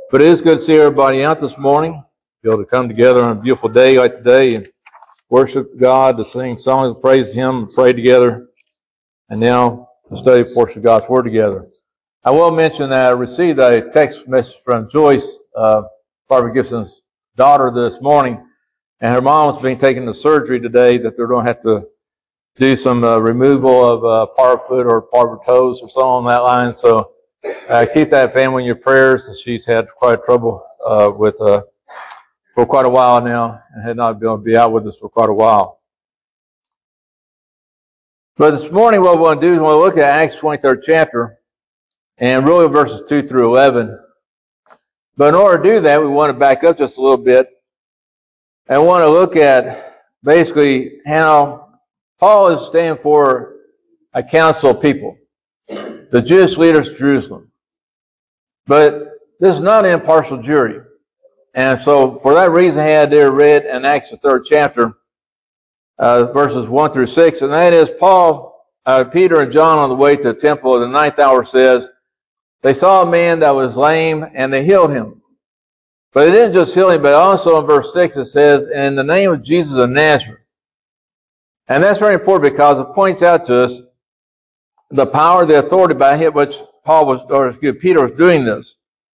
But it is good to see everybody out this morning, be able to come together on a beautiful day like today and worship God, to sing songs of praise to Him, and pray together, and now to study a portion of God's Word together. I will mention that I received a text message from Joyce, Barbara Gibson's daughter, this morning, and her mom was being taken to surgery today that they're going to have to do some removal of part of foot or part of her toes or something on that line. So keep that family in your prayers. She's had quite trouble for quite a while now and had not been able to be out with us for quite a while. But this morning what we want to do is we want to look at Acts 23rd chapter and really verses 2 through 11. But in order to do that, we want to back up just a little bit and want to look at basically how Paul is standing for a council of people, the Jewish leaders of Jerusalem. But this is not an impartial jury. And so for that reason, I had there read in Acts the 3rd chapter, verses 1 through 6, and that is Peter and John on the way to the temple at the 9th hour says, they saw a man that was lame and they healed him. But they didn't just heal him, but also in verse 6 it says, in the name of Jesus of Nazareth. And that's very important because it points out to us the power, the authority by which Peter was doing this.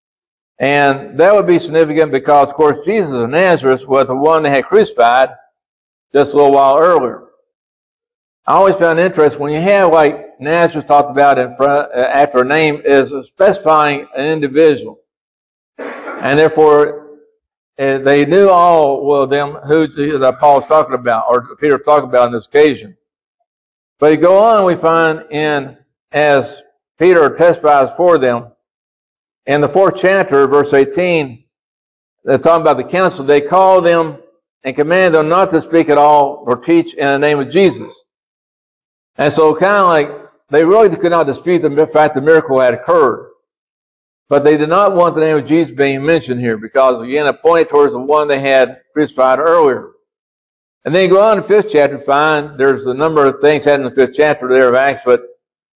And that would be significant because, of course, Jesus of Nazareth was the one they had crucified just a little while earlier. I always found it interesting when you have like Nazareth talked about in front after a name is specifying an individual, and therefore they knew all of them who that Paul was talking about or Peter was talking about on this occasion. But you go on, we find as Peter testifies for them. In the 4th chapter, verse 18, they're talking about the council. They called them and commanded them not to speak at all or teach in the name of Jesus. And so kind of like they really could not dispute the fact the miracle had occurred. But they did not want the name of Jesus being mentioned here because, again, it pointed towards the one they had crucified earlier. And then you go on to the 5th chapter and find there's a number of things had in the 5th chapter there of Acts, but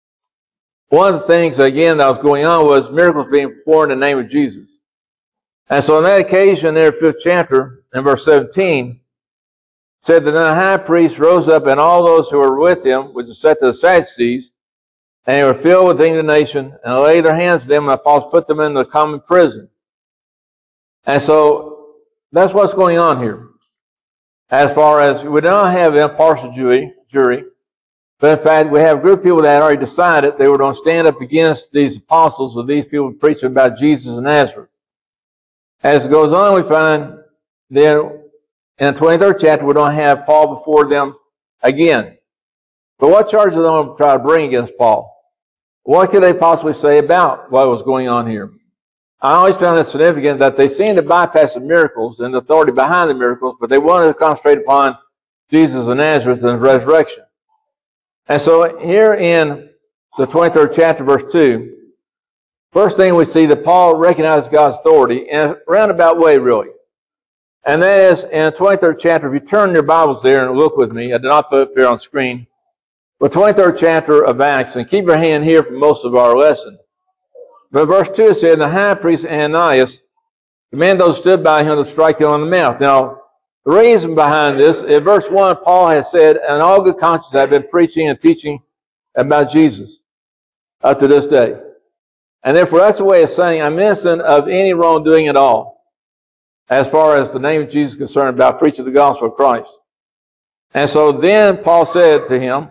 one of the things, again, that was going on was miracles being performed in the name of Jesus. And so on that occasion there, 5th chapter, in verse 17, said that then the high priest rose up and all those who were with him, which is set to the Sadducees, and they were filled with indignation, and they laid their hands to them, and the apostles put them in the common prison. And so that's what's going on here. As far as we don't have an impartial jury, but in fact, we have a group of people that already decided they were going to stand up against these apostles or these people preaching about Jesus of Nazareth. As it goes on, we find then in the 23rd chapter, we don't have Paul before them again. But what charges are they going to try to bring against Paul? What could they possibly say about what was going on here? I always found it significant that they seemed to bypass the miracles and the authority behind the miracles, but they wanted to concentrate upon Jesus of Nazareth and his resurrection. And so here in the 23rd chapter, verse 2, first thing we see that Paul recognizes God's authority in a roundabout way, really. And that is in the 23rd chapter, if you turn your Bibles there and look with me, I did not put it there on screen, the 23rd chapter of Acts, and keep your hand here for most of our lesson. But verse 2 said, the high priest Ananias commanded those who stood by him to strike him on the mouth. Now, the reason behind this, in verse 1, Paul has said, in all good conscience I've been preaching and teaching about Jesus up to this day. And therefore that's a way of saying I'm innocent of any wrongdoing at all, as far as the name of Jesus is concerned about preaching the gospel of Christ. And so then Paul said to him,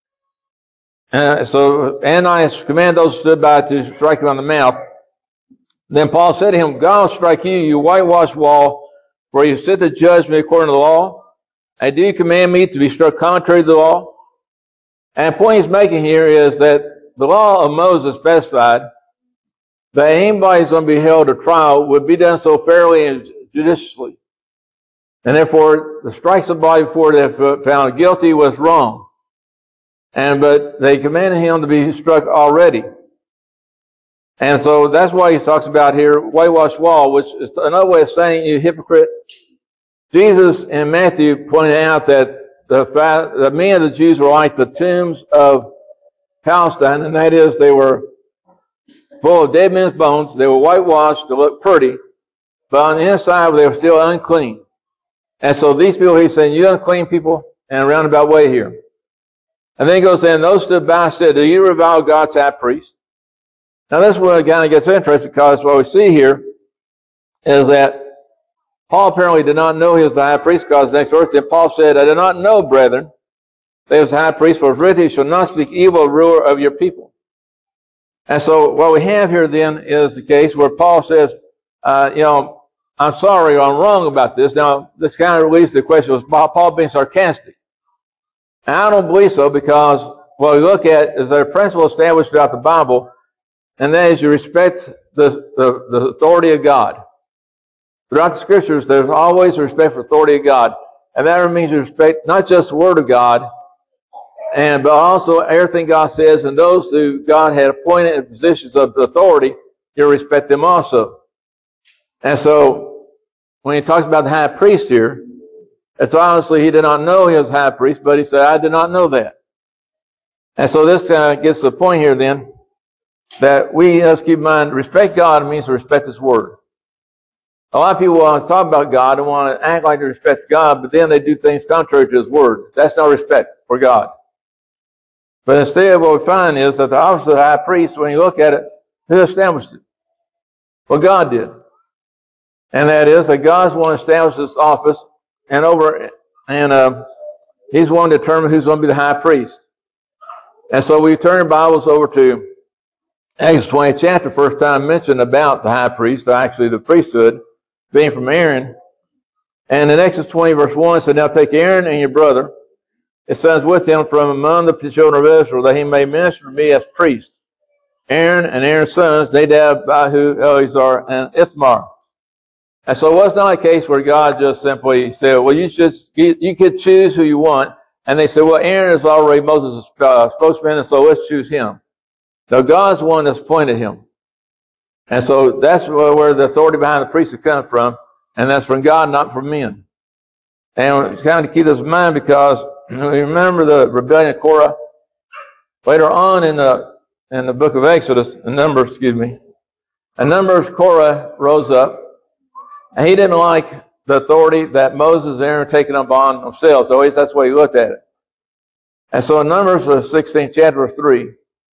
so Ananias commanded those who stood by to strike him on the mouth. Then Paul said to him, God will strike you, you whitewashed wall, for you sit to judge me according to the law. And do you command me to be struck contrary to the law? And the point he's making here is that the law of Moses specified that anybody who's going to be held to trial would be done so fairly and judiciously. And therefore, to strike somebody before they're found guilty was wrong. But they commanded him to be struck already. And so that's why he talks about here, whitewashed wall, which is another way of saying you hypocrite. Jesus in Matthew pointed out that the men of the Jews were like the tombs of Palestine, and that is they were full of dead men's bones. They were whitewashed to look pretty, but on the inside they were still unclean. And so these people, he's saying, you unclean people, in a roundabout way here. And then he goes in, those stood by said, do you revile God's high priest? Now this is where it kind of gets interesting, because what we see here is that Paul apparently did not know he was the high priest, because next verse, then Paul said, I did not know, brethren, that he was the high priest, for written, you shall not speak evil of the ruler of your people. And so what we have here then is the case where Paul says, I'm sorry, or I'm wrong about this. Now, this kind of leads to the question, was Paul being sarcastic? And I don't believe so, because what we look at is there a principle established throughout the Bible, and that is you respect the authority of God. Throughout the Scriptures, there's always a respect for the authority of God. And that means you respect not just the Word of God, but also everything God says, and those who God had appointed in positions of authority, you respect them also. And so, when he talks about the high priest here, it's honestly, he did not know he was high priest, but he said, I did not know that. And so this gets to the point here then, that we must keep in mind, respect God means to respect His Word. A lot of people want to talk about God and want to act like they respect God, but then they do things contrary to His Word. That's not respect for God. But instead, what we find is that the office of the high priest, when you look at it, who established it? Well, God did. And that is that God's one who established this office, and He's one to determine who's going to be the high priest. And so we turn our Bibles over to Exodus 20 chapter, first time mentioned about the high priest, actually the priesthood, being from Aaron. And in Exodus 20 verse 1, it said, now take Aaron and your brother, his sons with him from among the children of Israel, that he may minister to me as priest. Aaron and Aaron's sons, Nadab, Abihu, Eleazar, and Ithamar. And so it was not a case where God just simply said, well, you could choose who you want. And they said, well, Aaron is already Moses' spokesman, and so let's choose him. No, God's the one that's appointed him. And so that's where the authority behind the priesthood comes from, and that's from God, not from men. And it's kind of to keep this in mind, because we remember the rebellion of Korah. Later on in the book of Exodus, Numbers, Korah rose up, and he didn't like the authority that Moses and Aaron were taking upon themselves. So that's the way he looked at it. And so in Numbers, the 16th chapter, 3,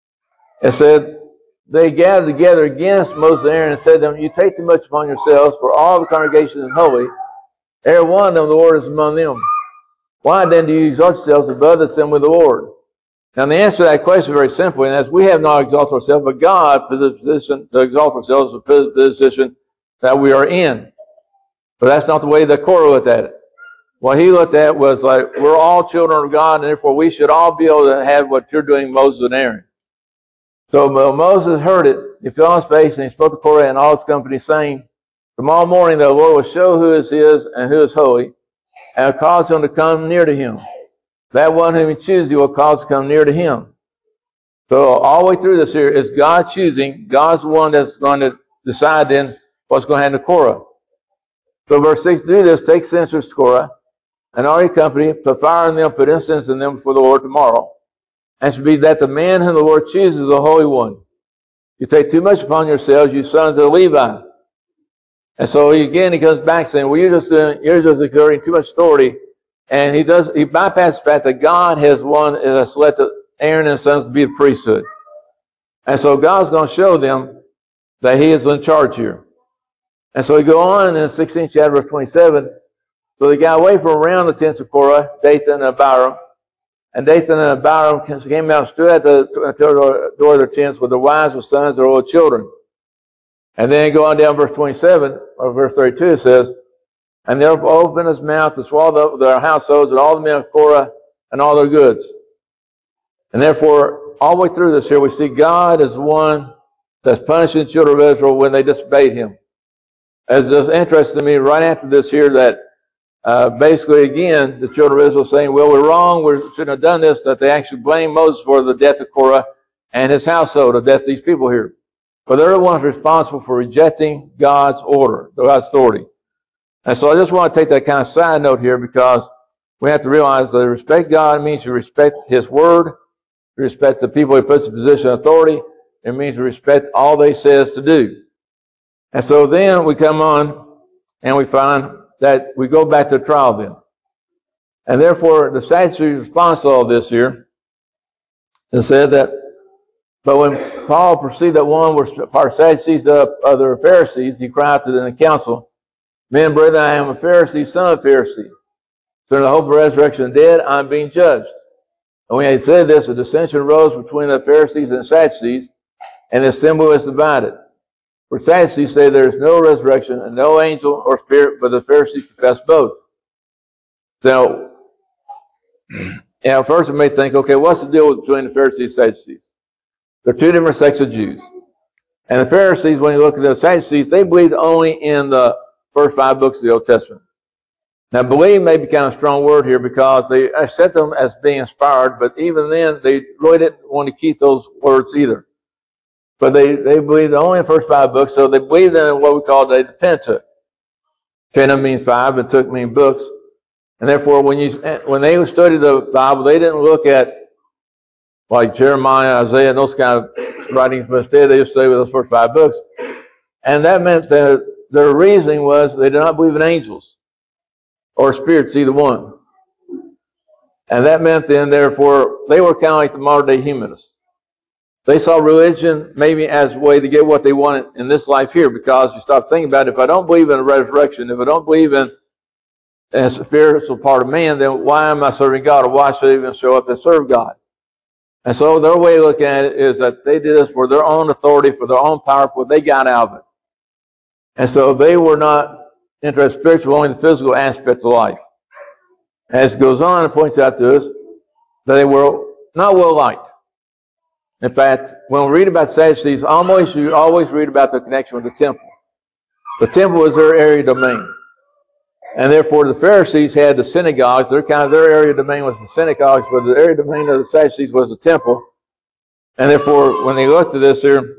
it said, they gathered together against Moses and Aaron and said to them, you take too much upon yourselves, for all the congregation is holy. Every one of them, the Lord is among them. Why then do you exalt yourselves above the assembly of the Lord? Now the answer to that question is very simple, and that's we have not exalted ourselves, but God put the position to exalt ourselves, the position that we are in. But that's not the way that Korah looked at it. What he looked at was like, we're all children of God, and therefore we should all be able to have what you're doing, Moses and Aaron. So when Moses heard it, he fell on his face, and he spoke to Korah and all his company, saying, tomorrow morning the Lord will show who is his and who is holy, and will cause him to come near to him. That one whom he chooses, he will cause to come near to him. So all the way through this here is God choosing. God's the one that's going to decide then what's going to happen to Korah. So verse 6, do this, take censers to Korah, and all your company, put fire in them, put incense in them before the Lord tomorrow. And it should be that the man whom the Lord chooses is the Holy One. You take too much upon yourselves, you sons of Levi. And so he comes back saying, well, you're just exerting too much authority. And he bypasses the fact that God has selected Aaron and his sons to be the priesthood. And so God's going to show them that he is in charge here. And so we go on in the 16th chapter, verse 27. So they got away from around the tents of Korah, Dathan and Abiram. And Dathan and Abiram came out and stood at the door of their tents with their wives, their sons, their old children. And then go on down verse 27, or verse 32, it says, and they'll open his mouth and swallow up their households and all the men of Korah and all their goods. And therefore, all the way through this here, we see God as the one that's punishing the children of Israel when they disobeyed him. It's just interesting to me right after this here that basically, again, the children of Israel saying, well, we're wrong, we shouldn't have done this, that they actually blame Moses for the death of Korah and his household, the death of these people here. But they're the ones responsible for rejecting God's order, God's authority. And so I just want to take that kind of side note here, because we have to realize that respect God means you respect his word, you respect the people he puts in position of authority, It means to respect all they says to do. And so then we come on and we find that we go back to trial then. And therefore, the Sadducees' response to all this here is said that, but when Paul perceived that one was part of Sadducees, other Pharisees, he cried to the council, Men, brethren, I am a Pharisee, son of a Pharisee. So in the hope of the resurrection of the dead, I am being judged. And when he had said this, a dissension arose between the Pharisees and the Sadducees, and the assembly was divided. For Sadducees say there is no resurrection and no angel or spirit, but the Pharisees confess both. So, first we may think, okay, what's the deal between the Pharisees and Sadducees? They're two different sects of Jews. And the Pharisees, when you look at the Sadducees, they believed only in the first 5 books of the Old Testament. Now, believe may be kind of a strong word here because they accept them as being inspired, but even then, they really didn't want to keep those words either. But they believed only in the first 5 books, so they believed in what we call the Pentateuch. Pentateuch means 5, and Tuch means books. And therefore, when they studied the Bible, they didn't look at like Jeremiah, Isaiah, and those kind of writings, but instead they just studied with those first 5 books. And that meant that their reasoning was they did not believe in angels or spirits, either one. And that meant then, therefore, they were kind of like the modern day humanists. They saw religion maybe as a way to get what they wanted in this life here, because you start thinking about it, if I don't believe in a resurrection, if I don't believe in a spiritual part of man, then why am I serving God, or why should I even show up and serve God? And so their way of looking at it is that they did this for their own authority, for their own power, for what they got out of it. And so they were not interested in spiritual, only the physical aspect of life. As it goes on, it points out to us that they were not well liked. In fact, when we read about Sadducees, you always read about the connection with the temple. The temple was their area domain. And therefore, the Pharisees had the synagogues. Their area domain was the synagogues, but the area domain of the Sadducees was the temple. And therefore, when they looked at this here,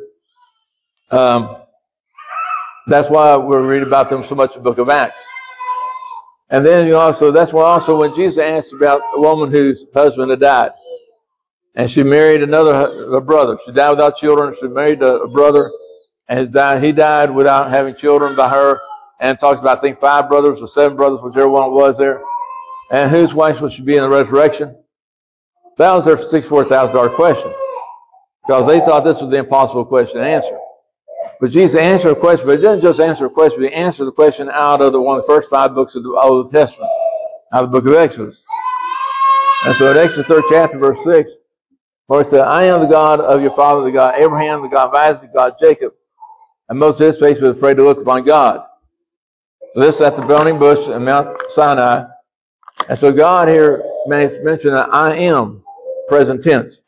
that's why we read about them so much in the book of Acts. And then that's why also when Jesus asked about a woman whose husband had died, and she married a brother. She died without children. She married a brother, and he died without having children by her. And it talks about, I think, 5 brothers or 7 brothers, whichever one it was there. And whose wife would she be in the resurrection? That was their $64,000 question, because they thought this was the impossible question to answer. But Jesus answered a question, but he didn't just answer a question, but he answered the question out of one of the first 5 books of the Old Testament, out of the book of Exodus. And so in Exodus 3rd chapter, verse 6, where it said, I am the God of your father, the God of Abraham, the God of Isaac, the God of Jacob. And Moses, his face, was afraid to look upon God. So this is at the burning bush in Mount Sinai. And so God here mentioned that I am, present tense.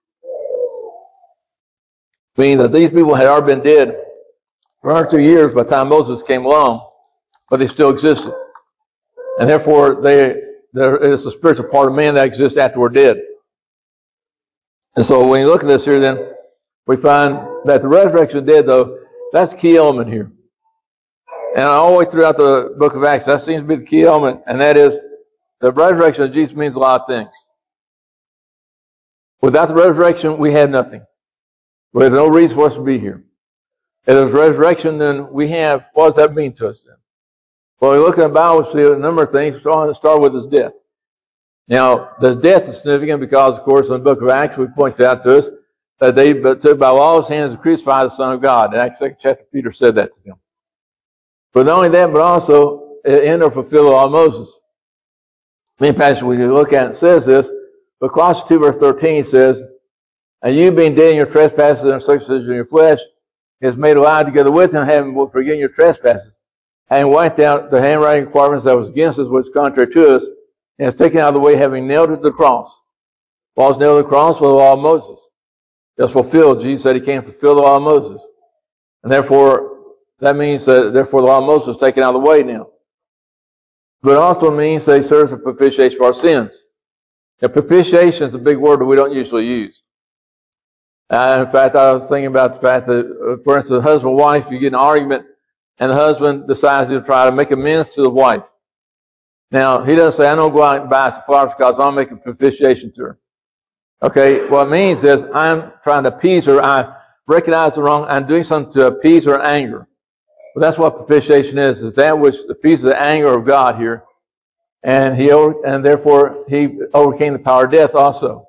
Meaning that these people had already been dead for 102 years by the time Moses came along, but they still existed. And therefore, there is a spiritual part of man that exists after we're dead. And so when you look at this here, then, we find that the resurrection of the dead, though, that's the key element here. And all the way throughout the book of Acts, that seems to be the key element, and that is the resurrection of Jesus means a lot of things. Without the resurrection, we had nothing. We had no reason for us to be here. If there's resurrection, then what does that mean to us then? Well, we look at the Bible, we see a number of things. Start with his death. Now, the death is significant because, of course, in the book of Acts, it points out to us that they took by lawless hands to crucify the Son of God. In Acts 2nd chapter, Peter said that to them. But not only that, but also in or fulfill the law of Moses. Many passages we look at it says this, but Colossians 2 verse 13 says, and you being dead in your trespasses and circumcision in your flesh, is made alive together with him, having forgiven your trespasses, having wiped out the handwriting requirements that was against us, which is contrary to us, and has taken out of the way, having nailed it to the cross. What was nailed to the cross? Was the law of Moses. Just fulfilled. Jesus said he came to fulfill the law of Moses. And therefore, that means that the law of Moses is taken out of the way now. But it also means that he serves a propitiation for our sins. Now, propitiation is a big word that we don't usually use. In fact, I was thinking about the fact that, for instance, husband and wife, you get in an argument, and the husband decides to try to make amends to the wife. Now, he doesn't say, I'm going to go out and buy some flowers because I'll make a propitiation to her. Okay, what it means is I'm trying to appease her. I recognize the wrong and doing something to appease her anger. But that's what propitiation is that which appeases the anger of God here. And therefore he overcame the power of death also.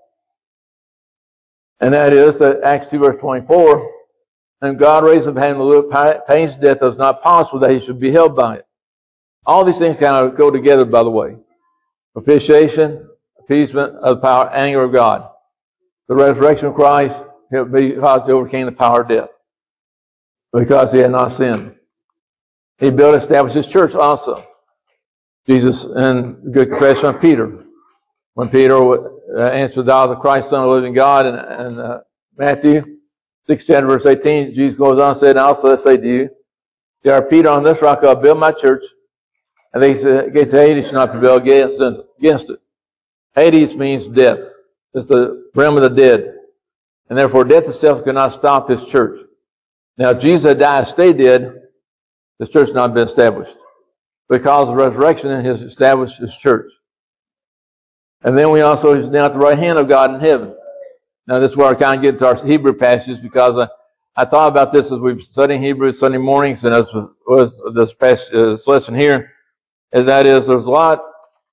And that is that Acts 2 verse 24, and God raised him having the pains of death that was not possible that he should be held by it. All these things kind of go together, by the way. Propitiation, appeasement of the power, anger of God. The resurrection of Christ, because he overcame the power of death. Because he had not sinned. He built and established his church also. Jesus, in good confession of Peter, when Peter answered, "Thou art the Christ, Son of the living God," and Matthew 16, verse 18, Jesus goes on and said, "And also I say to you, you are Peter, on this rock I'll build my church, and the gates of Hades shall not prevail against it." Hades means death. It's the realm of the dead. And therefore death itself could not stop his church. Now if Jesus had died and stayed dead, this church had not been established. Because of the resurrection, he has established his church. And then we also, he's now at the right hand of God in heaven. Now this is where I kind of get into our Hebrew passages, because I thought about this as we've studied Hebrew Sunday mornings, and as was this lesson here, and that is there's a lot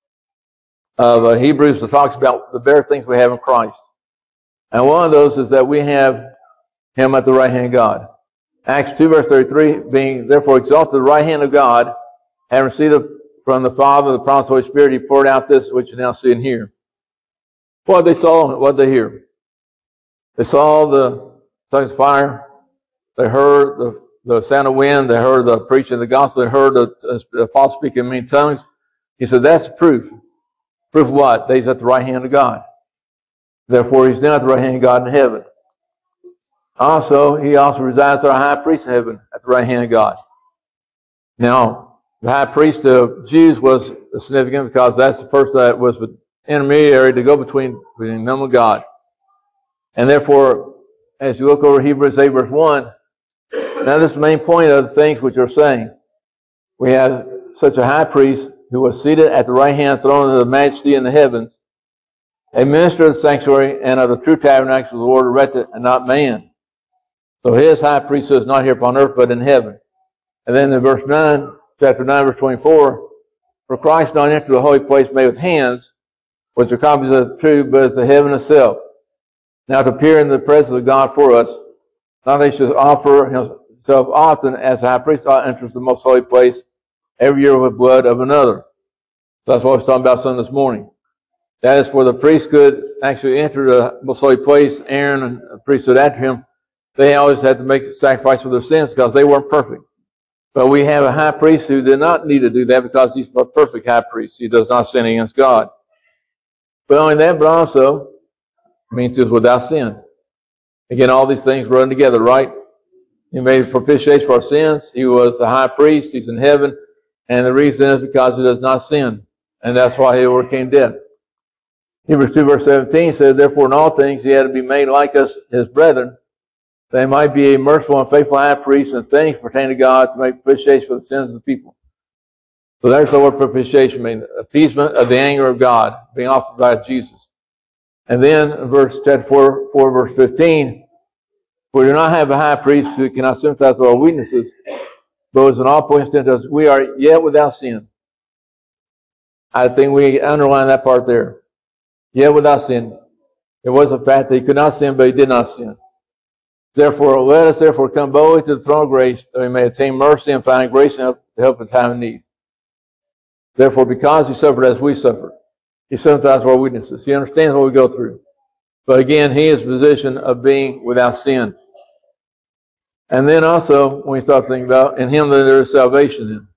of Hebrews that talks about the very things we have in Christ. And one of those is that we have him at the right hand of God. Acts 2 verse 33, being therefore exalted at the right hand of God, having received from the Father the promised Holy Spirit, he poured out this which you now see and hear. What they saw, what they hear. They saw the tongues of fire. They heard the sound of wind. They heard the preaching of the gospel. They heard the apostle speaking in many tongues. He said, that's proof. Proof of what? That he's at the right hand of God. Therefore, he's now at the right hand of God in heaven. Also, he also resides as our high priest in heaven at the right hand of God. Now, the high priest of Jews was significant because that's the person that was the intermediary to go between them and God. And therefore, as you look over Hebrews 8 verse 1, now this is the main point of the things which are saying. We have such a high priest who was seated at the right hand throne of the majesty in the heavens, a minister of the sanctuary and of the true tabernacle of the Lord erected and not man. So his high priesthood is not here upon earth but in heaven. And then in verse 9, chapter 9 verse 24, for Christ not entered the holy place made with hands, which are copies of the true, but is the heaven itself. Now to appear in the presence of God for us, not that he should offer himself often as the high priest enters the most holy place every year with blood of another. So that's what I was talking about some this morning. That is for the priest could actually enter the most holy place. Aaron and the priesthood after him, they always had to make a sacrifice for their sins because they weren't perfect. But we have a high priest who did not need to do that because he's a perfect high priest. He does not sin against God. But only that, but also means he was without sin. Again, all these things run together, right? He made propitiation for our sins. He was a high priest. He's in heaven. And the reason is because he does not sin. And that's why he overcame death. Hebrews 2 verse 17 says, therefore in all things he had to be made like us, his brethren, that he might be a merciful and faithful high priest in things pertaining to God to make propitiation for the sins of the people. So there's the word propitiation, meaning appeasement of the anger of God being offered by Jesus. And then chapter 4 verse 15, we do not have a high priest who cannot sympathize with our weaknesses, but is in all points tempted us. We are yet without sin. I think we underline that part there. Yet without sin. It was a fact that he could not sin, but he did not sin. Therefore, let us therefore come boldly to the throne of grace, that we may attain mercy and find grace and help in time of need. Therefore, because he suffered as we suffered, he sympathizes with our weaknesses. He understands what we go through. But again, he is in the position of being without sin. And then also, when we start thinking about, in him there is salvation in.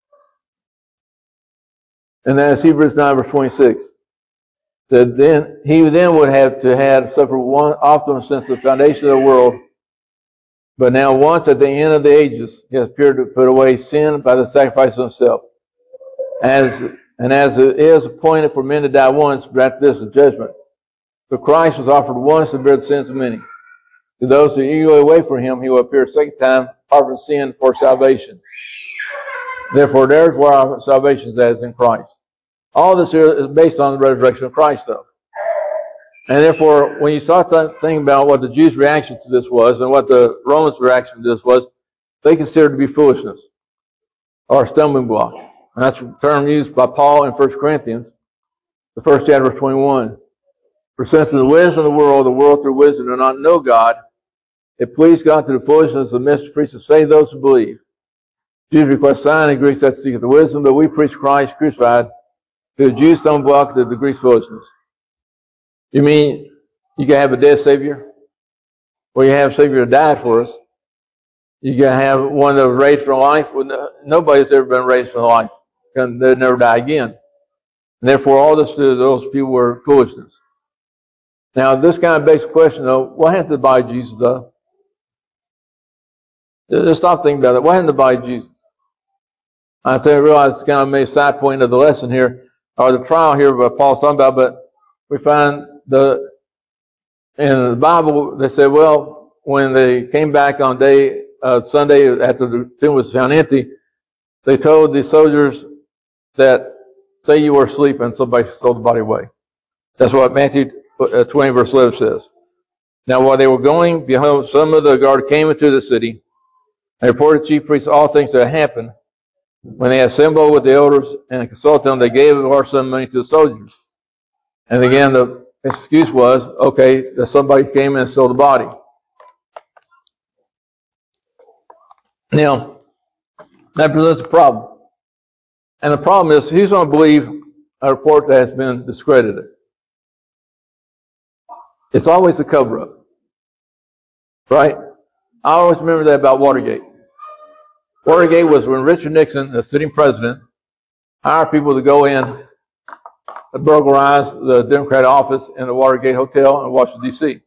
And that is Hebrews 9 verse 26. That then he would have to have suffered often since the foundation of the world, but now once at the end of the ages, he has appeared to put away sin by the sacrifice of himself. As it is appointed for men to die once, but after this is judgment. So Christ was offered once to bear the sins of many. To those who eagerly wait for him, he will appear a second time, apart from sin, for salvation. Therefore, there's where our salvation is, as in Christ. All this here is based on the resurrection of Christ, though. And therefore, when you start thinking about what the Jews' reaction to this was and what the Romans' reaction to this was, they considered it to be foolishness or a stumbling block. And that's a term used by Paul in 1 Corinthians, the first chapter, verse 21. For since the wisdom of the world through wisdom do not know God, it pleased God to the foolishness of the mystery preached to save those who believe. Jews request sign, and Greeks that seek the wisdom, but we preach Christ crucified. To the Jews, stumbling block, to the Greeks, foolishness. You mean you can have a dead Savior? Well, you have a Savior who died for us. You can have one that was raised from life. Well, nobody's ever been raised from life, and they'll never die again. And therefore, all this to those people were foolishness. Now, this kind of begs the question, though, what happened to the body of Jesus, though? Just stop thinking about it. What happened to the body of Jesus? I realize it's kind of a side point of the lesson here, or the trial here that Paul's talking about, but we find in the Bible, they said, well, when they came back on Sunday after the tomb was found empty, they told the soldiers that, say you were asleep and somebody stole the body away. That's what Matthew 20 verse 11 says. Now while they were going, behold, some of the guard came into the city and reported to the chief priests all things that had happened. When they assembled with the elders and consulted them, they gave a large sum of money to the soldiers. And again, the excuse was, okay, that somebody came in and stole the body. Now, that presents a problem. And the problem is, who's going to believe a report that has been discredited? It's always a cover-up. Right? I always remember that about Watergate. Watergate was when Richard Nixon, the sitting president, hired people to go in and burglarize the Democrat office in the Watergate Hotel in Washington, D.C.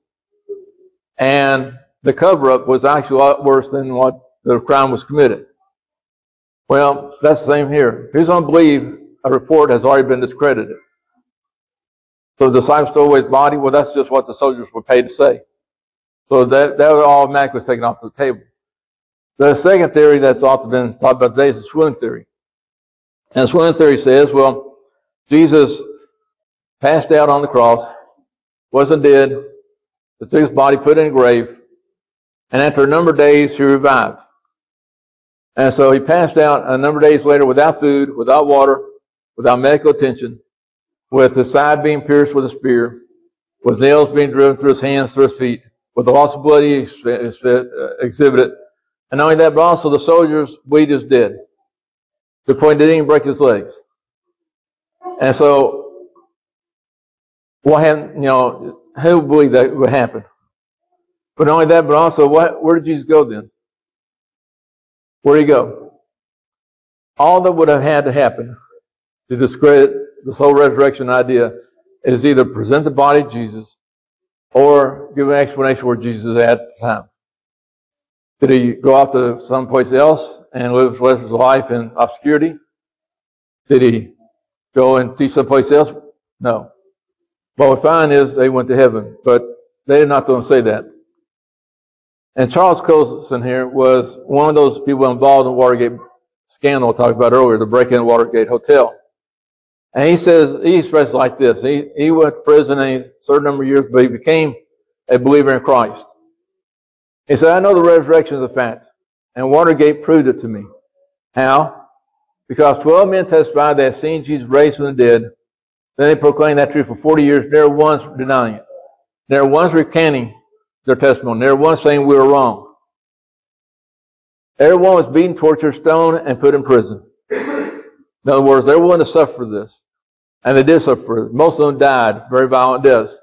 And the cover-up was actually a lot worse than what the crime was committed. Well, that's the same here. Who's going to believe a report has already been discredited? So the disciples stole away his body? Well, that's just what the soldiers were paid to say. So that automatically was taken off the table. The second theory that's often been talked about today is the swoon theory. And the swoon theory says, well, Jesus passed out on the cross, wasn't dead, they took his body, put it in a grave, and after a number of days, he revived. And so he passed out a number of days later without food, without water, without medical attention, with his side being pierced with a spear, with nails being driven through his hands, through his feet, with the loss of blood he exhibited. And not only that, but also the soldiers believed he was dead, to the point they didn't even break his legs. And so, what happened, who believed that would happen? But not only that, but also, where did Jesus go then? Where did he go? All that would have had to happen to discredit this whole resurrection idea is either present the body of Jesus or give an explanation where Jesus is at the time. Did he go off to someplace else and live the rest of his life in obscurity? Did he go and teach someplace else? No. What we find is they went to heaven, but they did not go and say that. And Charles Colson here was one of those people involved in the Watergate scandal I talked about earlier, the break-in the Watergate Hotel. And he expressed it like this. He went to prison a certain number of years, but he became a believer in Christ. He said, I know the resurrection is a fact, and Watergate proved it to me. How? Because 12 men testified they had seen Jesus raised from the dead. Then they proclaimed that truth for 40 years, never once denying it. Never once recanting their testimony. Never once saying we were wrong. Everyone was beaten, tortured, stoned, and put in prison. In other words, they were willing to suffer for this. And they did suffer for it. Most of them died very violent deaths.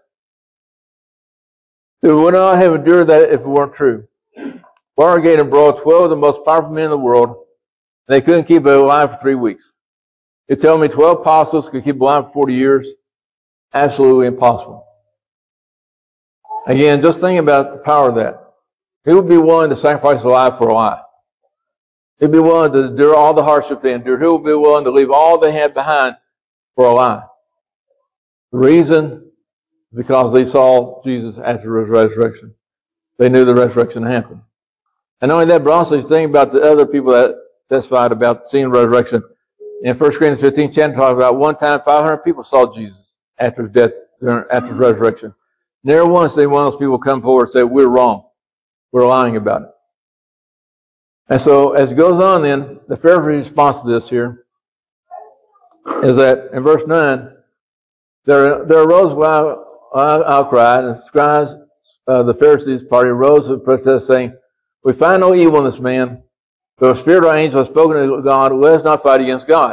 They would not have endured that if it weren't true. Watergate embroiled 12 of the most powerful men in the world, and they couldn't keep it alive for 3 weeks. You tell me 12 apostles could keep alive for 40 years? Absolutely impossible. Again, just think about the power of that. Who would be willing to sacrifice a life for a lie? Who'd be willing to endure all the hardship they endured? Who would be willing to leave all they had behind for a lie? The reason is because they saw Jesus after his resurrection. They knew the resurrection happened. And not only that, but also you think about the other people that testified about seeing the resurrection. In 1 Corinthians 15 chapter, talk about one time 500 people saw Jesus after his death, after his resurrection. Never once did one of those people come forward and say, we're wrong. We're lying about it. And so as it goes on then, the Pharisees' response to this here is that in verse 9, there arose an outcry, and the scribes, the Pharisees' party, rose to protest, saying, we find no evil in this man, but a spirit or angel has spoken to God, let us not fight against God.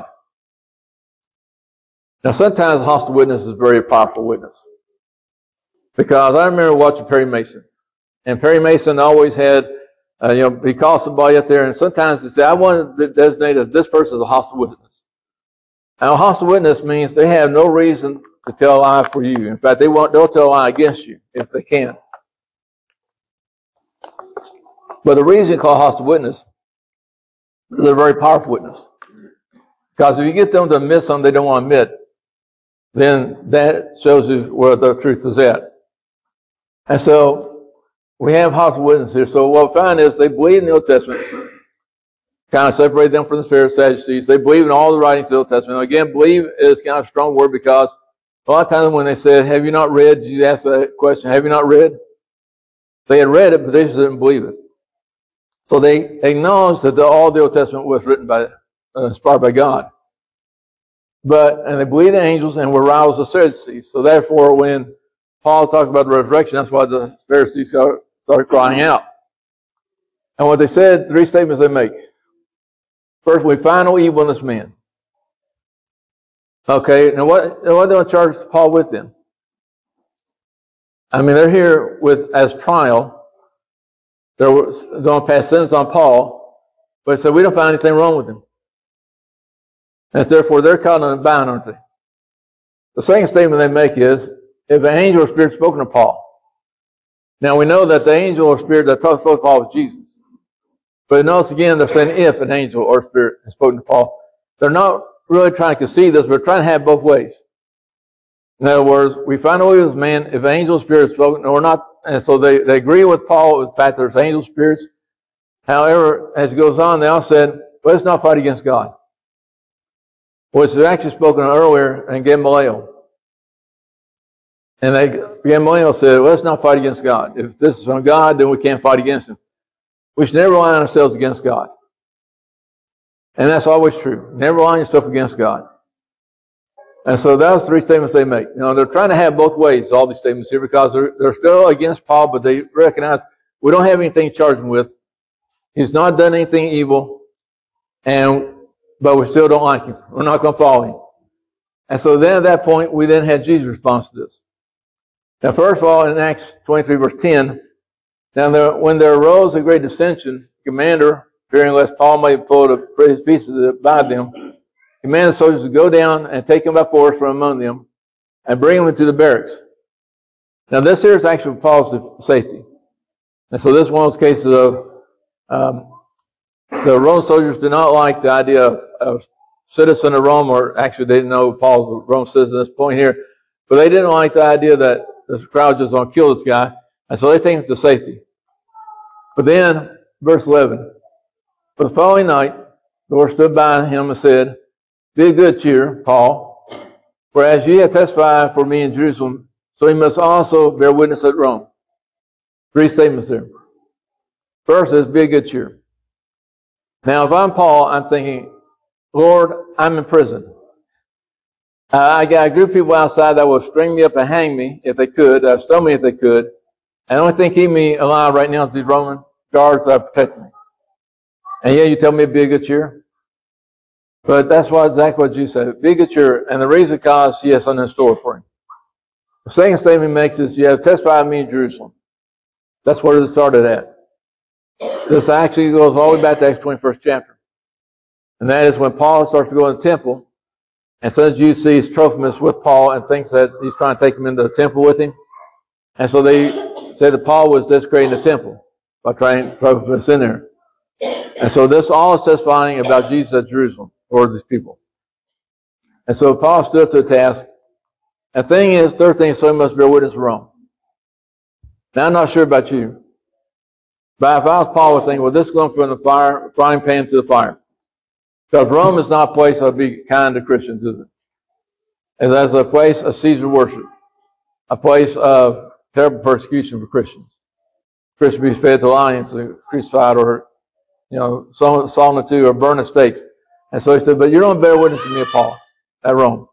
Now sometimes a hostile witness is a very powerful witness. Because I remember watching Perry Mason. And Perry Mason always had, he called somebody up there, and sometimes he said, I want to designate this person as a hostile witness. Now, a hostile witness means they have no reason to tell a lie for you. In fact, they'll tell a lie against you if they can. But the reason called hostile witness is they're a very powerful witness. Because if you get them to admit something they don't want to admit, then that shows you where the truth is at. And so we have hostile witnesses here. So what we find is they believe in the Old Testament. Kind of separate them from the Pharisees, Sadducees. They believe in all the writings of the Old Testament. Again, believe is kind of a strong word because a lot of times when they said, have you not read? You ask that question, have you not read? They had read it, but they just didn't believe it. So they acknowledged that all the Old Testament was written by, inspired by God. And they believed in angels and were rivals of Sadducees. So therefore, when Paul talked about the resurrection, that's why the Pharisees started crying out. And what they said, 3 statements they make. First, we find no evil in this man. Okay, now what do they charge Paul with then? I mean, they're here as trial. They're going to pass sentence on Paul, but they said we don't find anything wrong with him. And therefore, they're caught on the bound, aren't they? The second statement they make is, if an angel or spirit spoken to Paul. Now we know that the angel or spirit that spoke to Paul was Jesus. But notice again, they're saying if an angel or spirit has spoken to Paul. They're not really trying to concede this, but trying to have both ways. In other words, we find out this man, if an angel or spirit has spoken, or not, and so they agree with Paul with the fact there's angel spirits. However, as it goes on, they all said, let's not fight against God. Which is actually spoken earlier in Gamaliel. And Gamaliel said, let's not fight against God. If this is from God, then we can't fight against him. We should never lie on ourselves against God. And that's always true. Never lie yourself against God. And so that was 3 statements they make. They're trying to have both ways, all these statements here, because they're still against Paul, but they recognize we don't have anything to charge him with. He's not done anything evil, but we still don't like him. We're not going to follow him. And so then at that point, we then had Jesus' response to this. Now, first of all, in Acts 23, verse 10, when there arose a great dissension, the commander, fearing lest Paul might pull the precious pieces to bind them, commanded the soldiers to go down and take him by force from among them and bring him into the barracks. Now, this here is actually for Paul's safety. And so this is one of those cases of the Roman soldiers did not like the idea of citizen of Rome, or actually they didn't know Paul was a Roman citizen at this point here, but they didn't like the idea that the crowd just going to kill this guy, and so they take him to safety. But then, verse 11, but the following night, the Lord stood by him and said, be of good cheer, Paul, for as ye have testified for me in Jerusalem, so ye must also bear witness at Rome. 3 statements there. First is, be of good cheer. Now, if I'm Paul, I'm thinking, Lord, I'm in prison. I got a group of people outside that will string me up and hang me if they could, stone me if they could. And the only thing keeping me alive right now is these Roman guards that are protecting me. And yeah, you tell me to be of good cheer? But that's exactly what Jesus said. Be of good cheer. And the reason because he has something in store for him. The second statement he makes is, you have testified of me in Jerusalem. That's where it started at. This actually goes all the way back to Acts 21st chapter. And that is when Paul starts to go in the temple, and so Judas sees Trophimus with Paul and thinks that he's trying to take him into the temple with him. And so they say that Paul was desecrating the temple by trying Trophimus in there. And so this all is testifying about Jesus at Jerusalem, or these people. And so Paul stood up to the task. The thing is, third thing, so he must bear witness to Rome. Now, I'm not sure about you, but if I was Paul, I would think, well, this is going from the frying pan to the fire. Because Rome is not a place that would be kind to Christians, is it? It's a place of Caesar worship, a place of terrible persecution for Christians. Christians be fed to lions, crucified, or sawn in two, or burned at stakes. And so he said, but you're on bear witness to me, Paul, at Rome.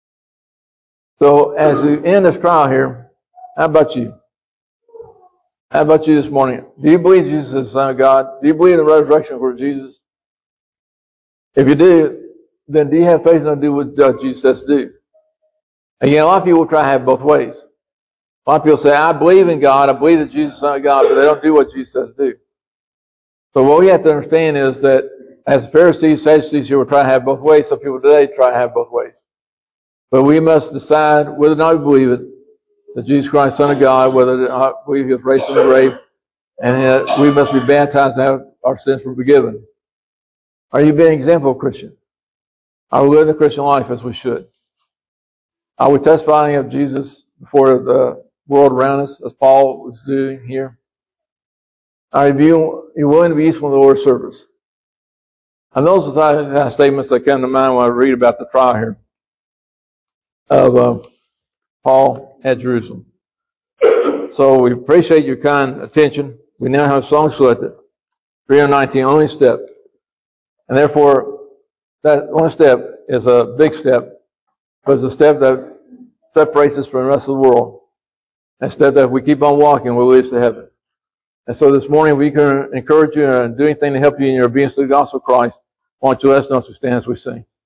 So as we end this trial here, how about you? How about you this morning? Do you believe Jesus is the Son of God? Do you believe in the resurrection for Jesus? If you do, then do you have faith enough to do what Jesus says to do? Again, a lot of people will try to have both ways. A lot of people say, I believe in God, I believe that Jesus is the Son of God, but they don't do what Jesus says to do. So what we have to understand is that as Pharisees, Sadducees here will try to have both ways, some people today try to have both ways. But we must decide whether or not we believe it, that Jesus Christ is the Son of God, whether or not we believe He was raised from the grave, and that we must be baptized and have our sins forgiven. Are you being an example of Christian? Are we living the Christian life as we should? Are we testifying of Jesus before the world around us, as Paul was doing here? Are you willing to be useful in the Lord's service? And those are the kind of statements that come to mind when I read about the trial here of Paul at Jerusalem. So we appreciate your kind attention. We now have songs selected. 319, only step. And therefore, that one step is a big step, but it's a step that separates us from the rest of the world. A step that if we keep on walking, will lead us to heaven. And so this morning, we can encourage you and do anything to help you in your obedience to the gospel of Christ. I want you to let us know as we stand as we sing.